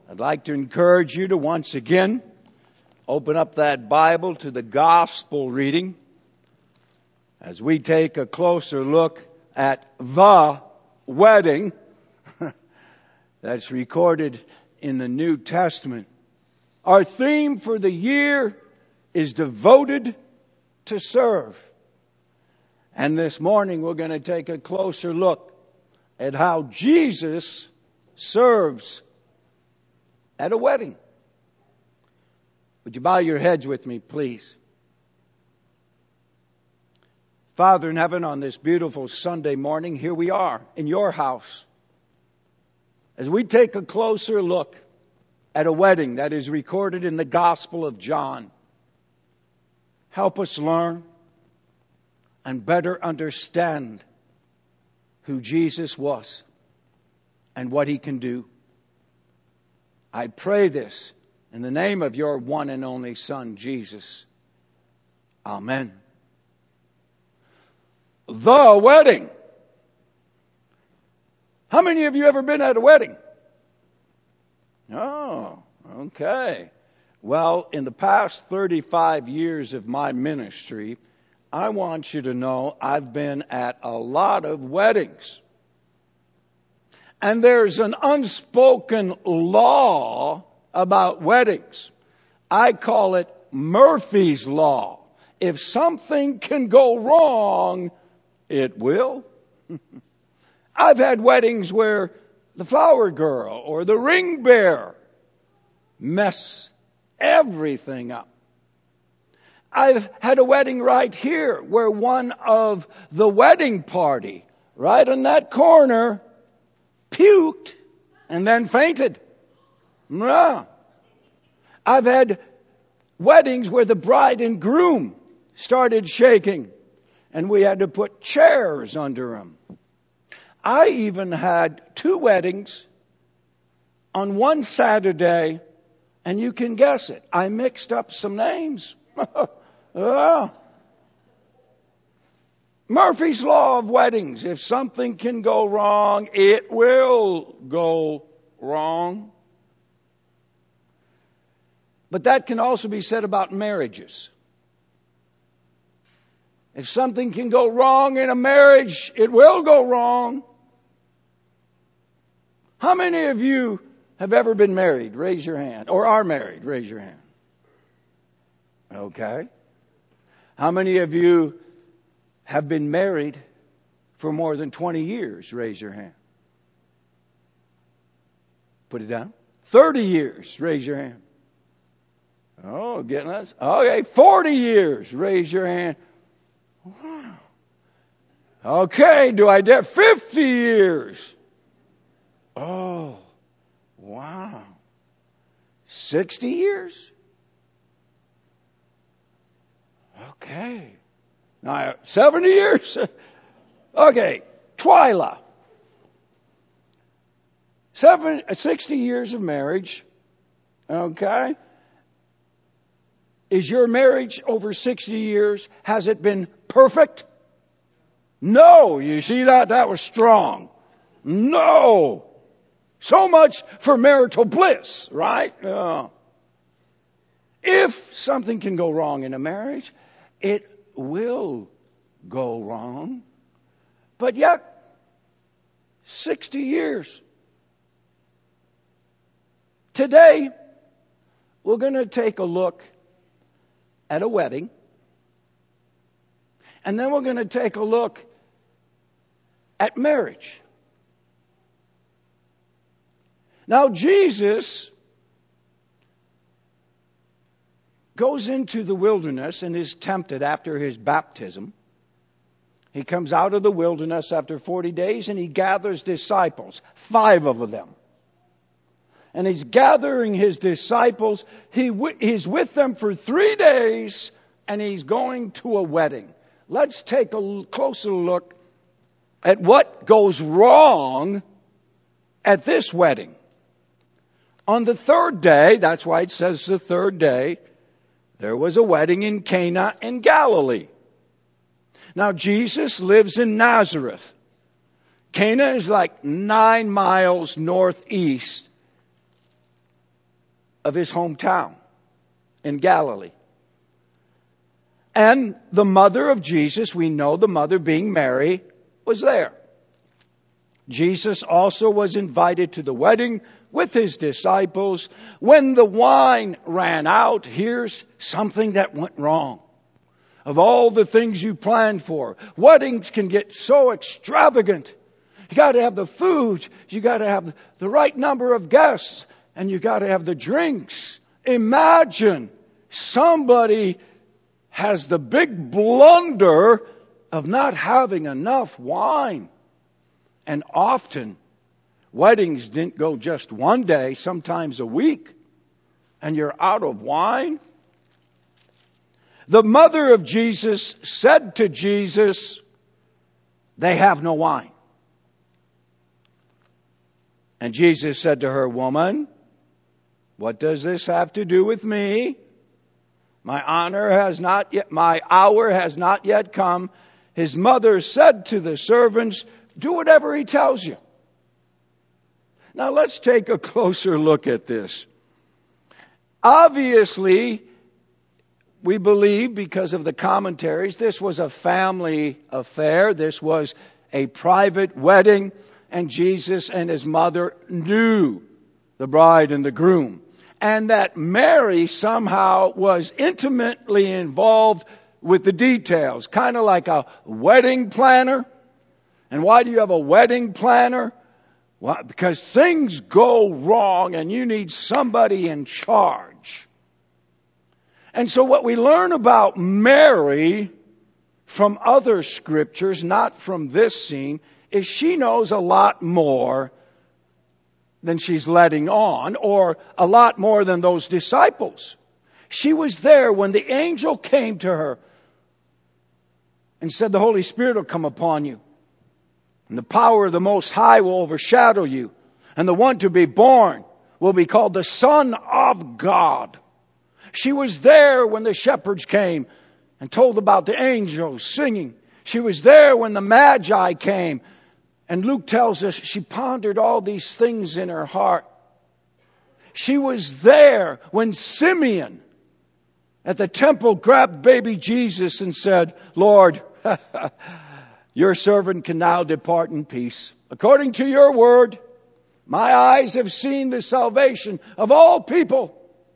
I'd like to encourage you to once again open up that Bible to the Gospel reading as we take a closer look at the wedding that's recorded in the New Testament. Our theme for the year is devoted to serve. And this morning we're going to take a closer look at how Jesus serves at a wedding. Would you bow your heads with me, please? Father in heaven, on this beautiful Sunday morning, here we are in your house. As we take a closer look at a wedding that is recorded in the Gospel of John, help us learn and better understand who Jesus was and what He can do. I pray this in the name of your one and only Son, Jesus. Amen. The wedding. How many of you ever been at a wedding? Oh, okay. Well, in the past 35 years of my ministry, I want you to know I've been at a lot of weddings. And there's an unspoken law about weddings. I call it Murphy's Law. If something can go wrong, it will. I've had weddings where the flower girl or the ring bearer mess everything up. I've had a wedding right here where one of the wedding party, right in that corner, puked and then fainted. Yeah. I've had weddings where the bride and groom started shaking and we had to put chairs under them. I even had 2 weddings on one Saturday, and you can guess it. I mixed up some names. Murphy's Law of weddings. If something can go wrong, it will go wrong. But that can also be said about marriages. If something can go wrong in a marriage, it will go wrong. How many of you have ever been married? Raise your hand. Or are married? Raise your hand. Okay. How many of you have been married for more than 20 years? Raise your hand. Put it down. 30 years. Raise your hand. Oh, getting us. Okay, 40 years. Raise your hand. Wow. Okay, do I dare 50 years? Oh, wow. 60 years? Okay. Now, 70 years? Okay, Twyla. 60 years of marriage. Okay. Is your marriage over 60 years? Has it been perfect? No. You see that? That was strong. No. So much for marital bliss, right? If something can go wrong in a marriage, it will go wrong. But yet, 60 years. Today, we're going to take a look at a wedding. And then we're going to take a look at marriage. Now, Jesus goes into the wilderness and is tempted after his baptism. He comes out of the wilderness after 40 days and he gathers disciples, 5 of them. And he's gathering his disciples. He's with them for 3 days and he's going to a wedding. Let's take a closer look at what goes wrong at this wedding. On the 3rd day, that's why it says the 3rd day, there was a wedding in Cana in Galilee. Now, Jesus lives in Nazareth. Cana is like 9 miles northeast of his hometown in Galilee. And the mother of Jesus, we know the mother being Mary, was there. Jesus also was invited to the wedding with his disciples. When the wine ran out, here's something that went wrong. Of all the things you planned for, weddings can get so extravagant. You got to have the food, you got to have the right number of guests, and you got to have the drinks. Imagine somebody has the big blunder of not having enough wine. And often, weddings didn't go just one day, sometimes a week, and you're out of wine. The mother of Jesus said to Jesus, "They have no wine." And Jesus said to her, "Woman, what does this have to do with me? My hour has not yet come." His mother said to the servants, "Do whatever he tells you." Now let's take a closer look at this. Obviously, we believe, because of the commentaries, this was a family affair. This was a private wedding, and Jesus and his mother knew the bride and the groom. And that Mary somehow was intimately involved with the details, kind of like a wedding planner. And why do you have a wedding planner? Well, because things go wrong and you need somebody in charge. And so what we learn about Mary from other scriptures, not from this scene, is she knows a lot more than she's letting on, or a lot more than those disciples. She was there when the angel came to her and said, "The Holy Spirit will come upon you, and the power of the Most High will overshadow you, and the one to be born will be called the Son of God." She was there when the shepherds came and told about the angels singing. She was there when the Magi came. And Luke tells us she pondered all these things in her heart. She was there when Simeon at the temple grabbed baby Jesus and said, "Lord, your servant can now depart in peace. According to your word, my eyes have seen the salvation of all people.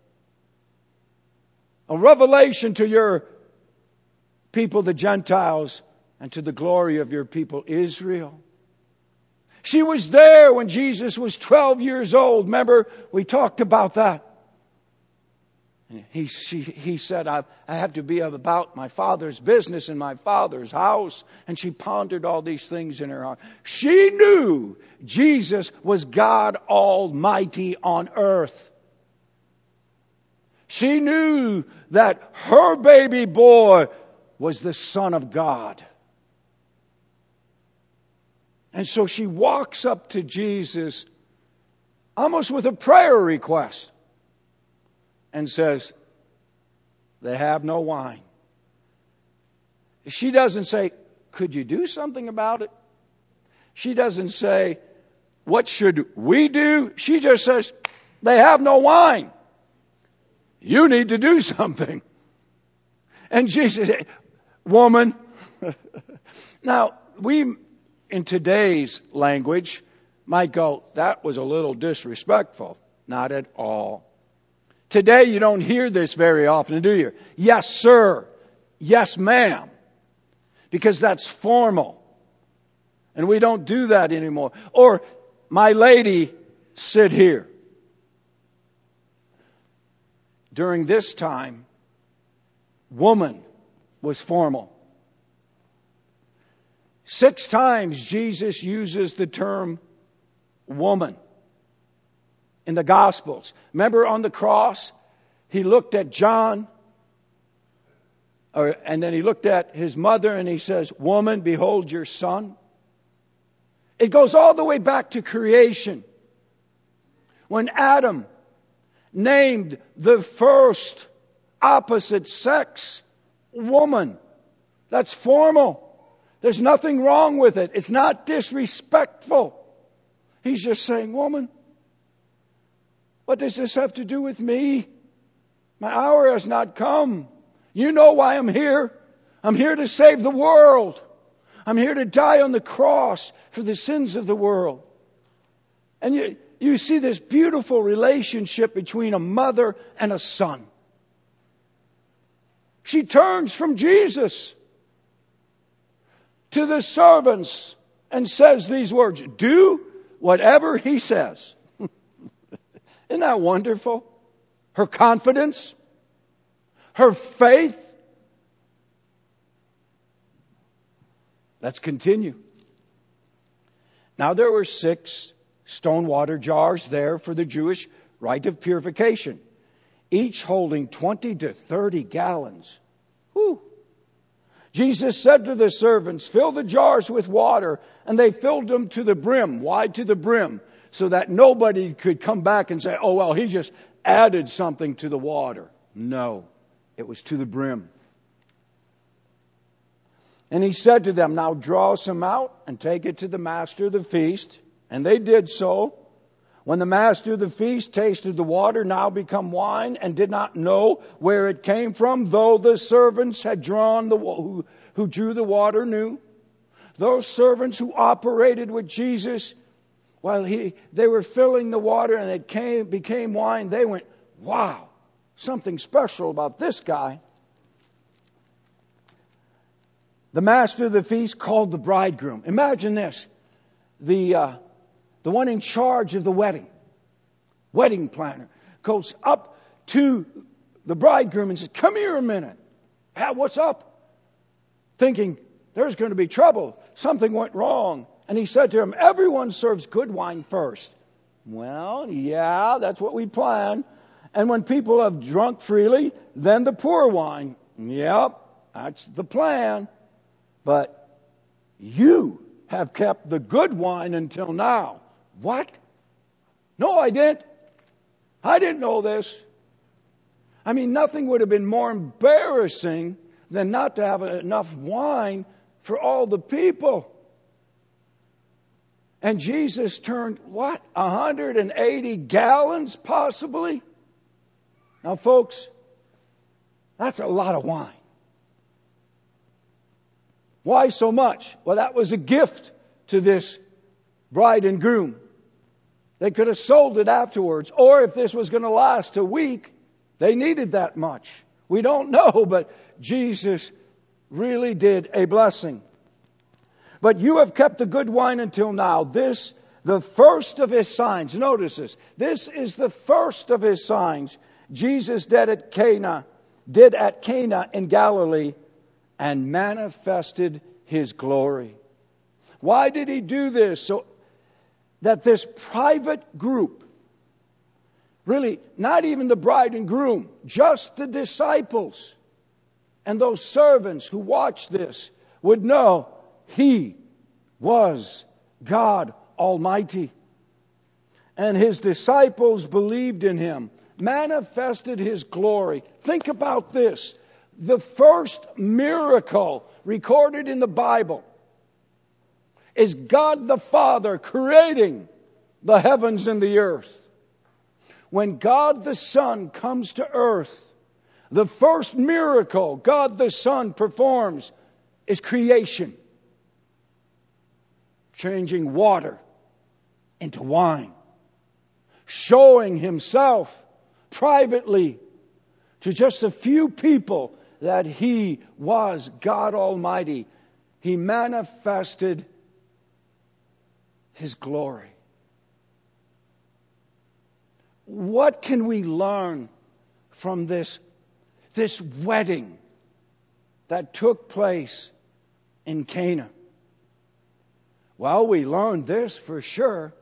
A revelation to your people, the Gentiles, and to the glory of your people, Israel." She was there when Jesus was 12 years old. Remember, we talked about that. And he said, I have to be about my Father's business in my Father's house. And she pondered all these things in her heart. She knew Jesus was God Almighty on earth. She knew that her baby boy was the Son of God. And so she walks up to Jesus almost with a prayer request and says, "They have no wine." She doesn't say, "Could you do something about it?" She doesn't say, "What should we do?" She just says, "They have no wine. You need to do something." And Jesus said, "Woman." Now, we, in today's language, might go, "That was a little disrespectful." Not at all. Today you don't hear this very often, do you? "Yes, sir." "Yes, ma'am." Because that's formal. And we don't do that anymore. Or, "My lady, sit here." During this time, woman was formal. 6 times Jesus uses the term woman in the Gospels. Remember on the cross, he looked at John, and then he looked at his mother and he says, "Woman, behold your son." It goes all the way back to creation. When Adam named the first opposite sex woman. That's formal. There's nothing wrong with it. It's not disrespectful. He's just saying, "Woman." What does this have to do with me? My hour has not come. You know why I'm here. I'm here to save the world. I'm here to die on the cross for the sins of the world. And you see this beautiful relationship between a mother and a son. She turns from Jesus to the servants and says these words, do whatever he says. Isn't that wonderful? Her confidence, her faith. Let's continue. Now there were 6 stone water jars there for the Jewish rite of purification, each holding 20 to 30 gallons. Whew. Jesus said to the servants, fill the jars with water, and they filled them to the brim. Why to the brim? So that nobody could come back and say, oh, well, he just added something to the water. No, it was to the brim. And he said to them, now draw some out and take it to the master of the feast. And they did so. When the master of the feast tasted the water, now become wine, and did not know where it came from, though the servants had drawn who drew the water knew. Those servants who operated with Jesus, while they were filling the water and it became wine, they went, wow, something special about this guy. The master of the feast called the bridegroom. Imagine this. The one in charge of the wedding planner, goes up to the bridegroom and says, come here a minute. What's up? Thinking, there's going to be trouble. Something went wrong. And he said to him, everyone serves good wine first. Well, yeah, that's what we plan. And when people have drunk freely, then the poor wine. Yep, that's the plan. But you have kept the good wine until now. What? No, I didn't. I didn't know this. I mean, nothing would have been more embarrassing than not to have enough wine for all the people. And Jesus turned, 180 gallons possibly? Now, folks, that's a lot of wine. Why so much? Well, that was a gift to this bride and groom. They could have sold it afterwards. Or if this was going to last a week, they needed that much. We don't know, but Jesus really did a blessing. But you have kept the good wine until now. This, the first of his signs. Notice this. This is the first of his signs Jesus did at Cana in Galilee, and manifested his glory. Why did he do this? So that this private group, really not even the bride and groom, just the disciples and those servants who watched this would know he was God Almighty. And his disciples believed in him, manifested his glory. Think about this. The first miracle recorded in the Bible is God the Father creating the heavens and the earth. When God the Son comes to earth, the first miracle God the Son performs is creation. Changing water into wine. Showing himself privately to just a few people that he was God Almighty. He manifested his glory. What can we learn from this wedding that took place in Cana? Well, we learned this for sure.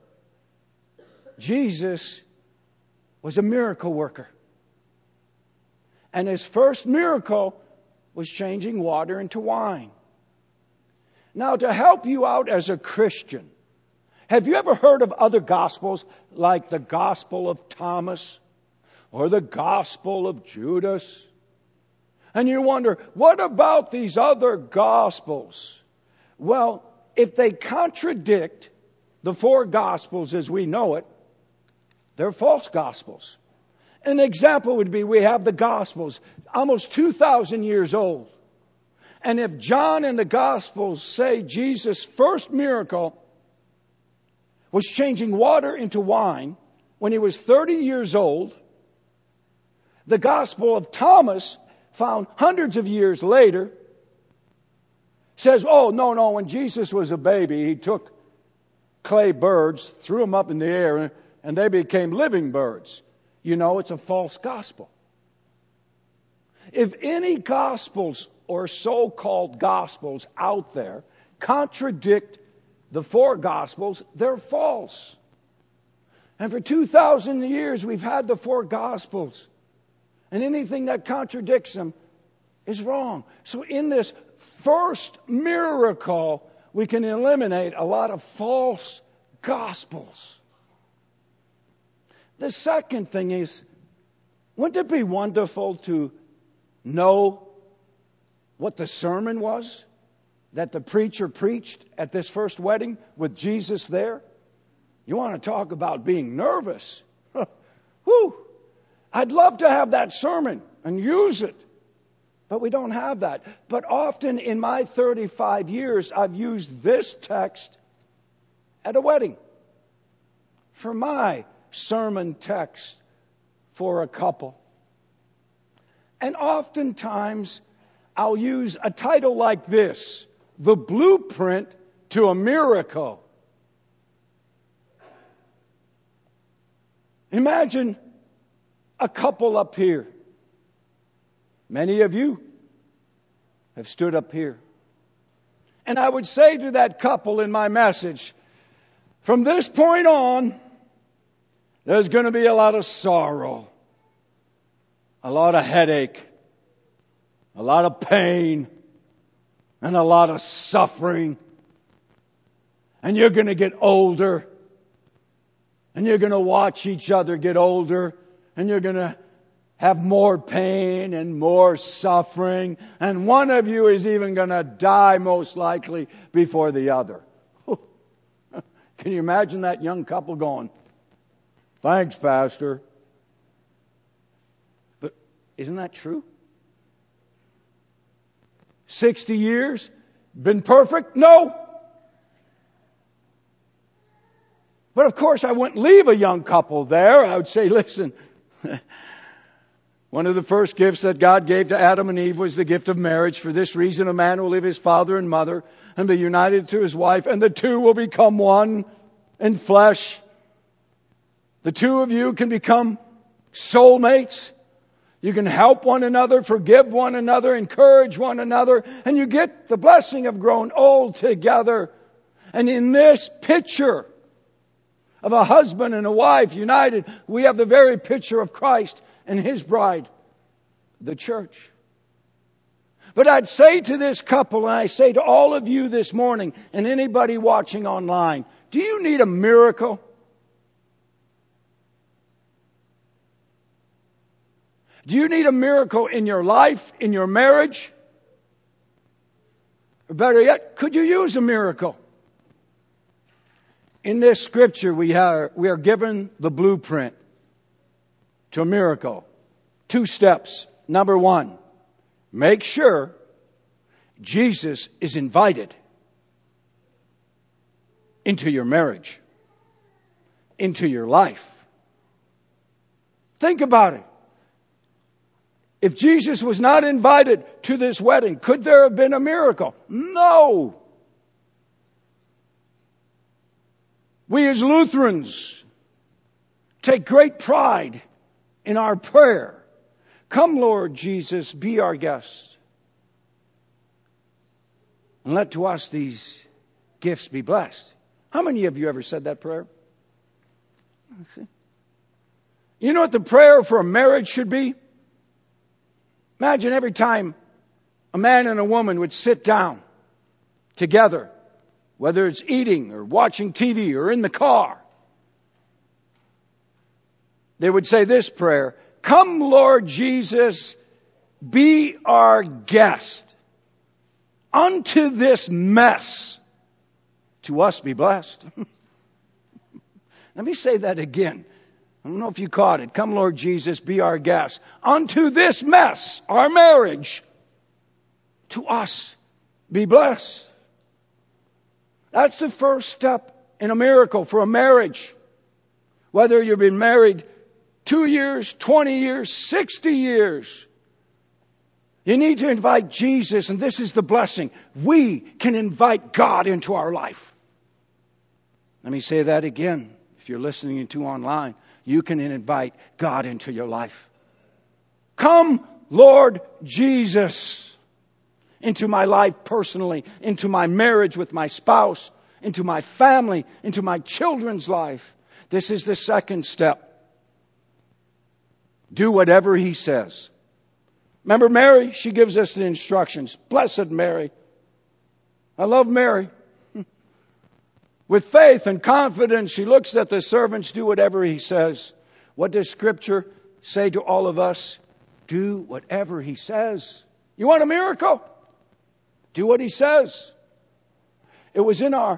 Jesus was a miracle worker. And his first miracle was changing water into wine. Now, to help you out as a Christian, have you ever heard of other gospels like the Gospel of Thomas or the Gospel of Judas? And you wonder, what about these other gospels? Well, if they contradict the 4 gospels as we know it, They're false gospels. An example would be we have the Gospels, almost 2,000 years old. And if John and the Gospels say Jesus' first miracle was changing water into wine when he was 30 years old, the Gospel of Thomas, found hundreds of years later, says, oh, no, when Jesus was a baby, he took clay birds, threw them up in the air, and they became living birds. You know, it's a false gospel. If any gospels or so-called gospels out there contradict the four gospels, they're false. And for 2,000 years, we've had the four gospels. And anything that contradicts them is wrong. So in this first miracle, we can eliminate a lot of false gospels. The second thing is, wouldn't it be wonderful to know what the sermon was that the preacher preached at this first wedding with Jesus there? You want to talk about being nervous. Whew! I'd love to have that sermon and use it. But we don't have that. But often in my 35 years, I've used this text at a wedding for my sermon text for a couple. And oftentimes I'll use a title like this, The Blueprint to a Miracle. Imagine a couple up here. Many of you have stood up here. And I would say to that couple in my message, from this point on, there's going to be a lot of sorrow, a lot of headache, a lot of pain, and a lot of suffering. And you're going to get older, and you're going to watch each other get older, and you're going to have more pain and more suffering, and one of you is even going to die most likely before the other. Can you imagine that young couple going, thanks, Pastor. But isn't that true? 60 years? Been perfect? No. But of course I wouldn't leave a young couple there. I would say, listen, one of the first gifts that God gave to Adam and Eve was the gift of marriage. For this reason, a man will leave his father and mother and be united to his wife, and the two will become one in flesh. The two of you can become soulmates. You can help one another, forgive one another, encourage one another, and you get the blessing of growing old together. And in this picture of a husband and a wife united, we have the very picture of Christ and His bride, the church. But I'd say to this couple, and I say to all of you this morning, and anybody watching online, do you need a miracle? Do you need a miracle in your life, in your marriage? Or better yet, could you use a miracle? In this scripture, we are given the blueprint to a miracle. 2 steps. Number 1, make sure Jesus is invited into your marriage, into your life. Think about it. If Jesus was not invited to this wedding, could there have been a miracle? No. We as Lutherans take great pride in our prayer. Come, Lord Jesus, be our guest. And let to us these gifts be blessed. How many of you ever said that prayer? You know what the prayer for a marriage should be? Imagine every time a man and a woman would sit down together, whether it's eating or watching TV or in the car, they would say this prayer, come, Lord Jesus, be our guest. Unto this mess, to us be blessed. Let me say that again. I don't know if you caught it. Come, Lord Jesus, be our guest. Unto this mess, our marriage, to us be blessed. That's the first step in a miracle for a marriage. Whether you've been married 2 years, 20 years, 60 years. You need to invite Jesus, and this is the blessing. We can invite God into our life. Let me say that again. If you're listening to online, you can invite God into your life. Come, Lord Jesus, into my life personally, into my marriage with my spouse, into my family, into my children's life. This is the second step. Do whatever He says. Remember Mary? She gives us the instructions. Blessed Mary. I love Mary. With faith and confidence, she looks at the servants, do whatever He says. What does Scripture say to all of us? Do whatever He says. You want a miracle? Do what He says. It was in our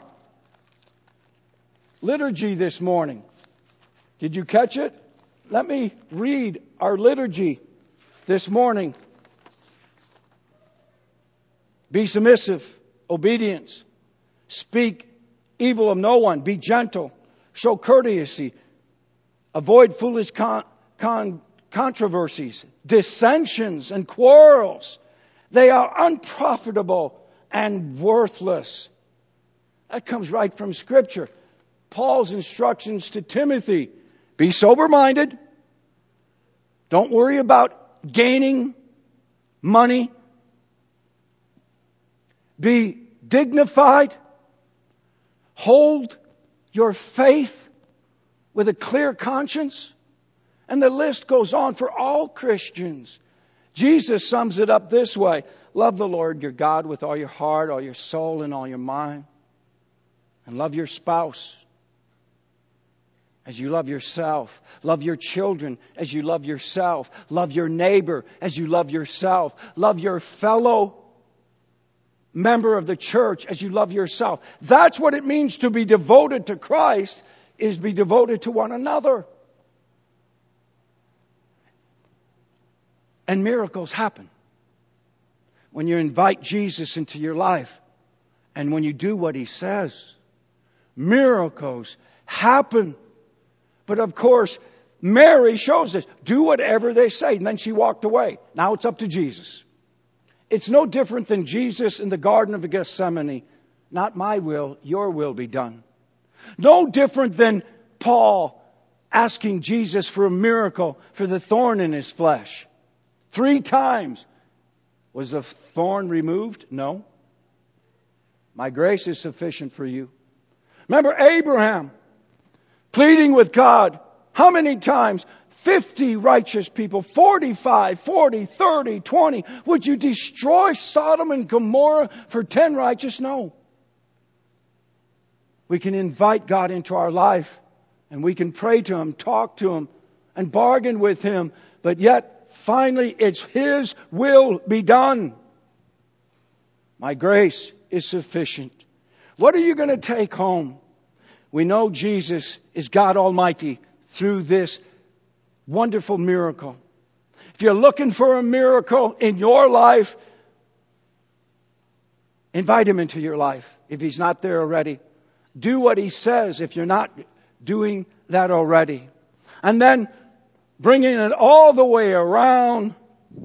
liturgy this morning. Did you catch it? Let me read our liturgy this morning. Be submissive, obedience. Speak evil of no one. Be gentle. Show courtesy. Avoid foolish controversies, dissensions, and quarrels. They are unprofitable and worthless. That comes right from Scripture. Paul's instructions to Timothy. Be sober-minded. Don't worry about gaining money. Be dignified. Hold your faith with a clear conscience. And the list goes on for all Christians. Jesus sums it up this way. Love the Lord your God with all your heart, all your soul, and all your mind. And love your spouse as you love yourself. Love your children as you love yourself. Love your neighbor as you love yourself. Love your fellow member of the church as you love yourself. That's what it means to be devoted to Christ, is be devoted to one another. And miracles happen when you invite Jesus into your life and when you do what He says. Miracles happen. But of course, Mary shows us, do whatever they say. And then she walked away. Now it's up to Jesus. It's no different than Jesus in the Garden of Gethsemane. Not my will, your will be done. No different than Paul asking Jesus for a miracle for the thorn in his flesh. 3 times. Was the thorn removed? No. My grace is sufficient for you. Remember Abraham pleading with God. How many times? 50 righteous people, 45, 40, 30, 20. Would you destroy Sodom and Gomorrah for 10 righteous? No. We can invite God into our life and we can pray to Him, talk to Him, and bargain with Him. But yet, finally, it's His will be done. My grace is sufficient. What are you going to take home? We know Jesus is God Almighty through this wonderful miracle. If you're looking for a miracle in your life, invite Him into your life if He's not there already. Do what He says if you're not doing that already. And then bringing it all the way around,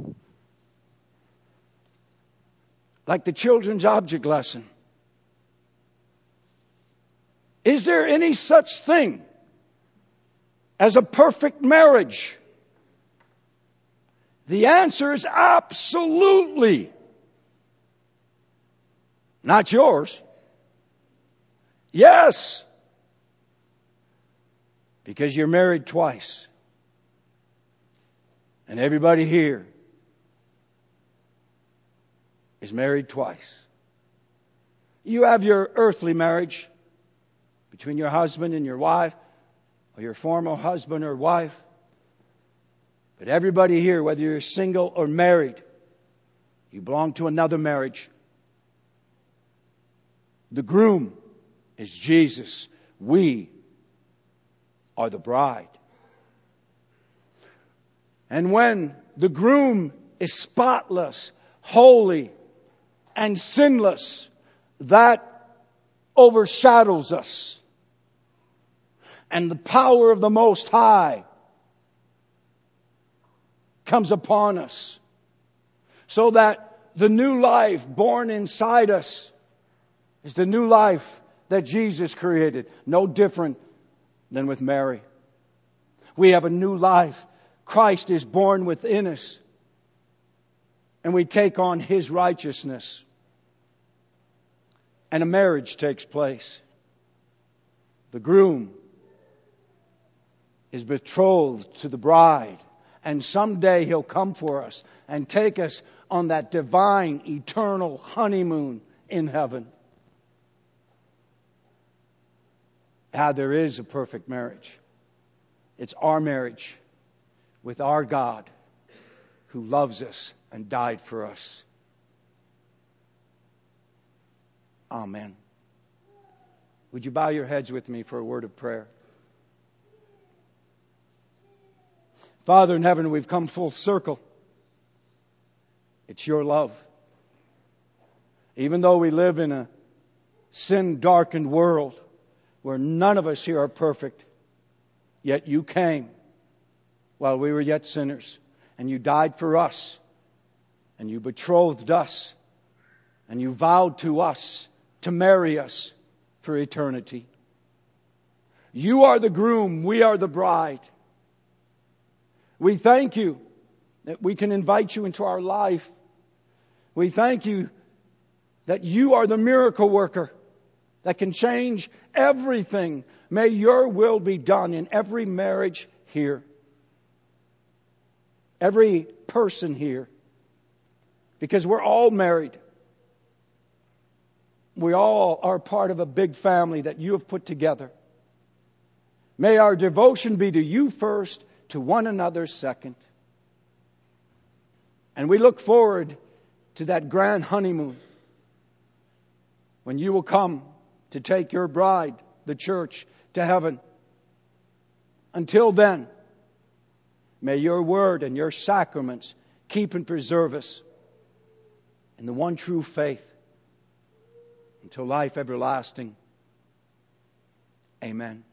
like the children's object lesson. Is there any such thing as a perfect marriage? The answer is absolutely. Not yours. Yes. Because you're married twice. And everybody here is married twice. You have your earthly marriage between your husband and your wife, or your former husband or wife. But everybody here, whether you're single or married, you belong to another marriage. The groom is Jesus. We are the bride. And when the groom is spotless, holy, and sinless, that overshadows us. And the power of the Most High comes upon us, so that the new life born inside us is the new life that Jesus created. No different than with Mary. We have a new life. Christ is born within us. And we take on His righteousness. And a marriage takes place. The groom is betrothed to the bride. And someday He'll come for us and take us on that divine, eternal honeymoon in heaven. There is a perfect marriage. It's our marriage with our God who loves us and died for us. Amen. Would you bow your heads with me for a word of prayer? Father in heaven, we've come full circle. It's your love. Even though we live in a sin-darkened world where none of us here are perfect, yet you came while we were yet sinners, and you died for us, and you betrothed us, and you vowed to us to marry us for eternity. You are the groom, we are the bride. We thank you that we can invite you into our life. We thank you that you are the miracle worker that can change everything. May your will be done in every marriage here. Every person here. Because we're all married. We all are part of a big family that you have put together. May our devotion be to you first, to one another second. And we look forward to that grand honeymoon when you will come to take your bride, the church, to heaven. Until then, may your word and your sacraments keep and preserve us in the one true faith until life everlasting. Amen.